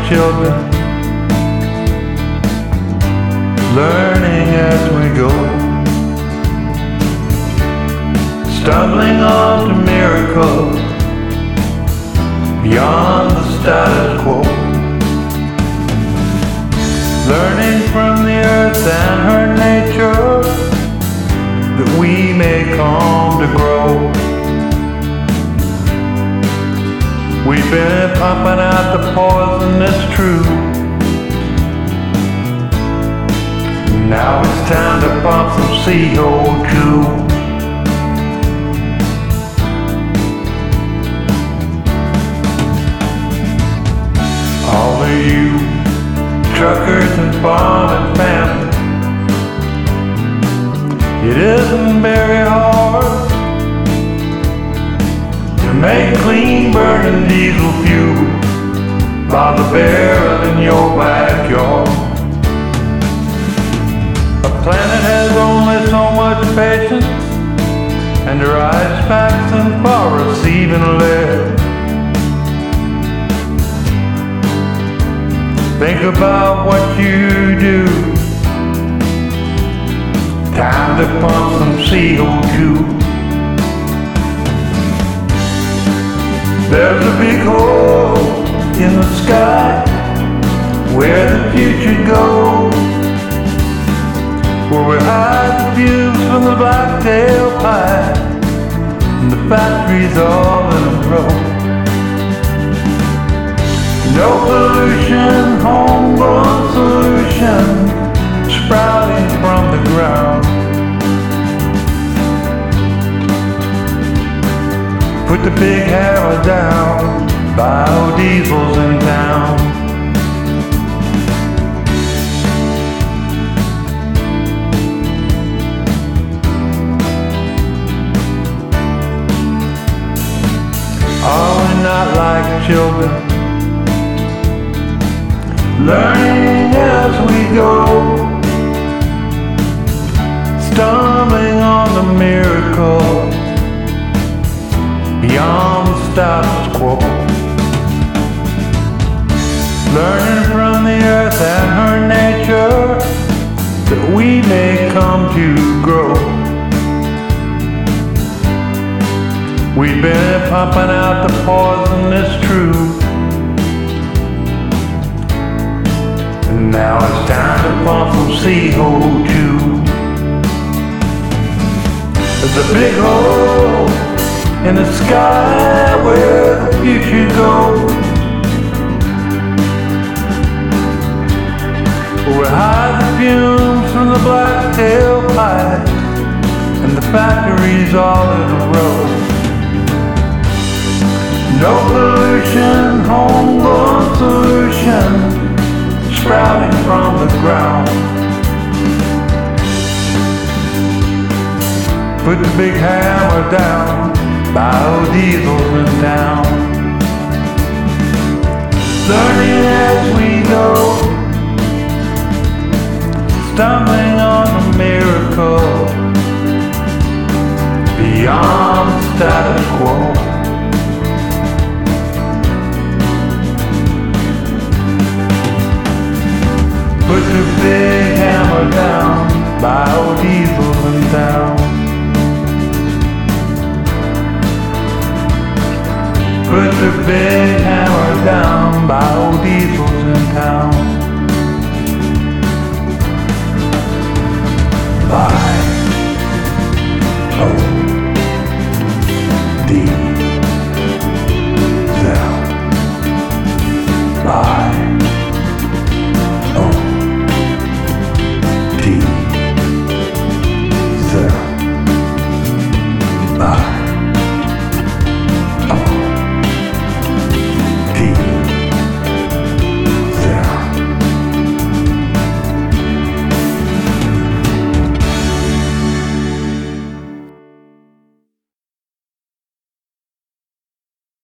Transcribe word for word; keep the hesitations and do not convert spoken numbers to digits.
children, learning as we go, stumbling onto miracles beyond the status quo, learning from the earth and her nature that we may come to grow. We've been pumping out the poison that's true. Now it's time to pump some C O two. All of you truckers and farming families, it isn't very hard to make clean burning diesel fuel by the barrel in your backyard. A planet has only so much patience, and her ice packs and forests even less. Think about what you do. Time to pump some C O two. There's a big hole in the sky where the future goes, where we hide the views from the blacktail pie and the factories all in a row. No pollution, homegrown solution sprouting from the ground. Put the big hammer down, biodiesel's in town. Are we not like children, learning as we go, stumbling on the miracle beyond the status quo, learning from the earth and her nature that we may come to grow. We've been pumping out the poison that's true. Now it's time to pump some C O two. There's a big hole in the sky where the future goes, where we hide the fumes from the blacktail pipes and the factories all in a row. No pollution, homegrown solution sprouting from the ground. Put the big hammer down, biodiesel's in town. Learning as we go, stumbling on the miracle beyond the status quo. Put the big hammer down, biodiesel's in town. Put the big hammer down, biodiesel.